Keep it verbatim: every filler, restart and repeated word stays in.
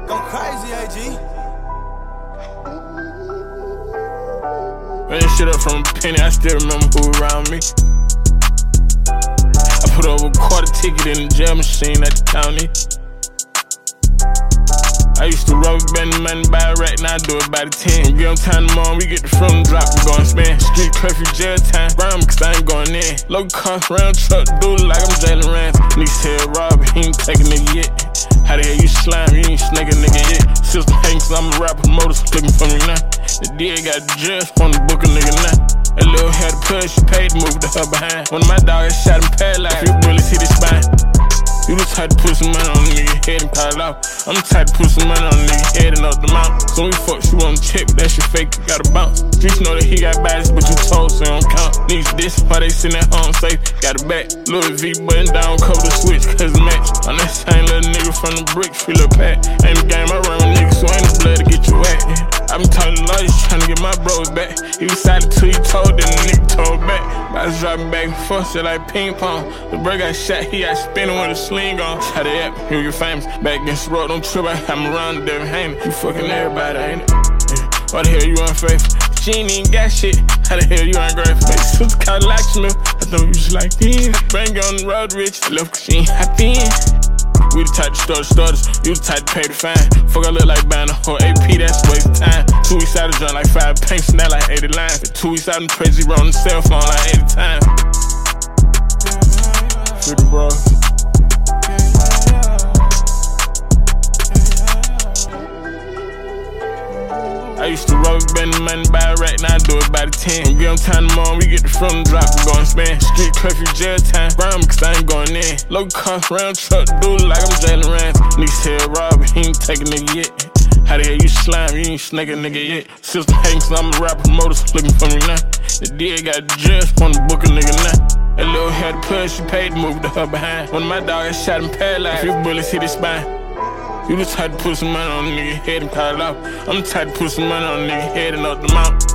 Go crazy, A G. Ran shit up from a penny, I still remember who around me. I put over a quarter ticket in the jail machine at the county. I used to rubber band the money by a rack, now I do it by the ten. When we get on time tomorrow, we get the front drop, we gon' spend. Street curfew, jail time, brown cause I ain't going in. Low cost round truck, do it like I'm Jalen Rams. Niggas said Robert, he ain't take a nigga yet. How the hell you slime, you ain't snake a nigga yet. Sister hating cause I'm a rapper, motors looking for me now. The D A got the judge, wanna book a nigga now. That little had to push, she paid to move to her behind. One of my dogs shot him paralyzed, few bullets hit his spine. You the type to put some money on a nigga head and call it off. I'm the type to put some money on a nigga head and up the mouth. So we fuck, she wanna check, but that shit fake, you gotta bounce. Streets know that he got bodies, but you told, so you don't count. Niggas this, why they sitting at home safe, got it back. Louis V button down, cover the switch, cause it match. I'm that same little nigga from the bricks, free little pack. Ain't the game, I run with niggas, so ain't the blood to get you wet. I been talking to lawyers, trying to get my bros back. He was silent till he told, then the nigga told back. I was dropping back and forth, shit like ping pong. The bro got shot, he got spinning with a sling on. How the app, you get famous. Back against the road, don't trip, I'm around the devil hanging. You fucking everybody, ain't it? Yeah. Why the hell you unfaithful? She ain't even got shit. How the hell you ungrateful? Baby, sister called locksmith. I thought you was like, yeah. Bang on the road, rich. Left cause she ain't happy in. We the type to start the starters, you the type to pay the fine. Fuck, I look like buying a whole A P, that's a waste of time. Two weeks out of joint like five pinks, and that like eighty lines. Two weeks out in crazy zero on the cell phone like eighty times. Fifty bro. I used to rubber band the money by a rack, now I do it by the ten. When we get on time tomorrow, we get the front drop, we gon' spend. Street curfew, jail time, brown cause I ain't going in. Low cost round truck, do it like I'm Jalen Rams. Niggas said Robert, he ain't take a nigga yet. How the hell you slime, you ain't snake a nigga yet. Sister hating cause I'm a rapper, motors looking for me now. The D A got the judge, wanna book a nigga now. That little had to push, she paid to move to her behind. One of my dogs shot him paralyzed, few bullets hit his spine. You the type to put some money on a nigga head and call it off. I'm the type to put some money on a nigga head and up the mouth.